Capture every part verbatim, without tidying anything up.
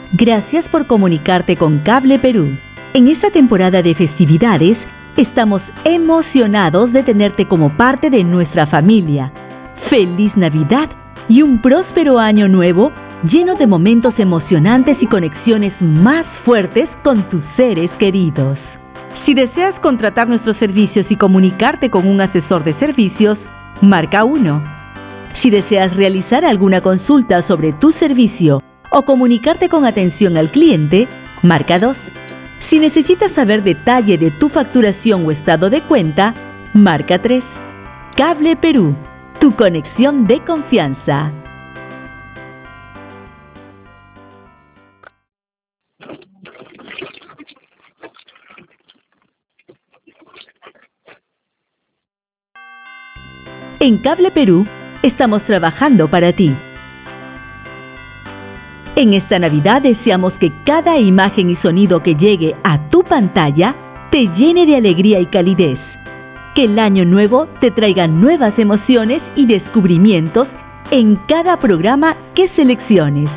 Gracias por comunicarte con Cable Perú. En esta temporada de festividades, estamos emocionados de tenerte como parte de nuestra familia. ¡Feliz Navidad y un próspero año nuevo lleno de momentos emocionantes y conexiones más fuertes con tus seres queridos! Si deseas contratar nuestros servicios y comunicarte con un asesor de servicios, marca uno. Si deseas realizar alguna consulta sobre tu servicio o comunicarte con atención al cliente, marca dos. Si necesitas saber detalle de tu facturación o estado de cuenta, marca tres. Cable Perú, tu conexión de confianza. En Cable Perú, estamos trabajando para ti. En esta Navidad deseamos que cada imagen y sonido que llegue a tu pantalla te llene de alegría y calidez. Que el año nuevo te traiga nuevas emociones y descubrimientos en cada programa que selecciones.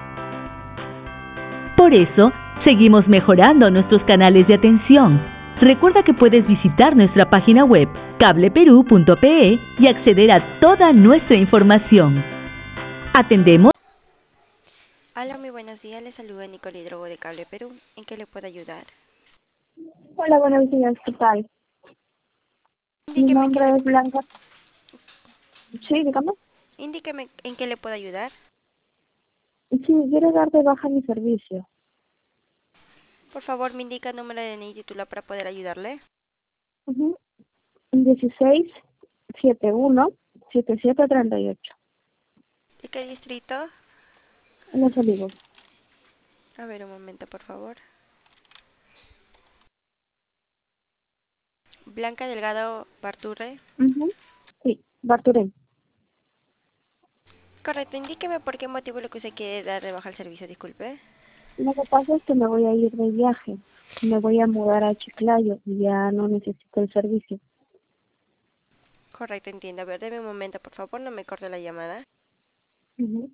Por eso, seguimos mejorando nuestros canales de atención. Recuerda que puedes visitar nuestra página web cable perú punto pe y acceder a toda nuestra información. Atendemos. Hola, muy buenos días. Les saluda Nicole Hidrogo de Cable Perú. ¿En qué le puedo ayudar? Hola, buenos días, ¿qué tal? Mi Indíqueme, qué nombre le... es Blanca. Sí, dígame. Indíqueme en qué le puedo ayudar. Sí, quiero dar de baja mi servicio. Por favor, me indica el número de D N I y titular para poder ayudarle. Uh-huh. dieciséis setenta y uno setenta y siete treinta y ocho. ¿De qué distrito? Los Olivos. A ver, un momento, por favor. Blanca Delgado Barturre. Uh-huh. Sí, Barturén. Correcto, indíqueme por qué motivo lo que usted quiere dar de baja el servicio, disculpe. Lo que pasa es que me voy a ir de viaje. Me voy a mudar a Chiclayo y ya no necesito el servicio. Correcto, entiendo. A ver, deme un momento, por favor, no me corte la llamada. Uh-huh.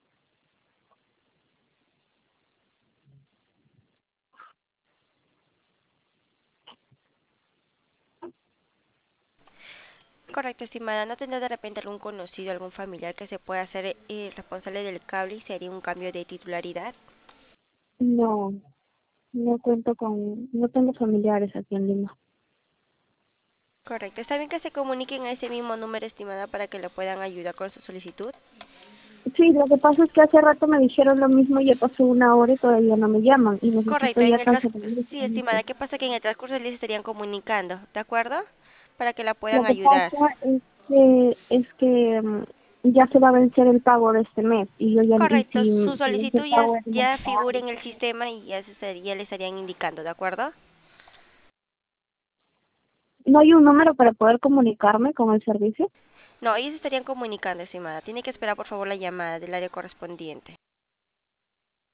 Correcto, estimada. ¿No tendrá de repente algún conocido, algún familiar que se pueda hacer eh, responsable del cable y se haría un cambio de titularidad? No, no cuento con, no tengo familiares aquí en Lima. Correcto. ¿Está bien que se comuniquen a ese mismo número, estimada, para que le puedan ayudar con su solicitud? Sí, lo que pasa es que hace rato me dijeron lo mismo y ya pasó una hora y todavía no me llaman y necesito Correcto. En ya el tras... cancelar el Sí, trámite. estimada. ¿Qué pasa? Que en el transcurso del día se estarían comunicando, ¿de acuerdo? Para que la Lo puedan que ayudar. pasa es que es que mm, ya se va a vencer el pago de este mes y yo ya y Correcto. Su si, si vence el solicitud ya, pago es más ya figura tarde. en el sistema y ya, se, estaría- ya le estarían indicando, ¿de acuerdo? ¿No hay un número para poder comunicarme con el servicio? No, ellos se estarían comunicando, estimada. Tiene que esperar, por favor, la llamada del área correspondiente.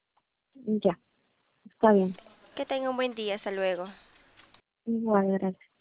Ya, está bien. Que tenga un buen día. Hasta luego. Igual, gracias.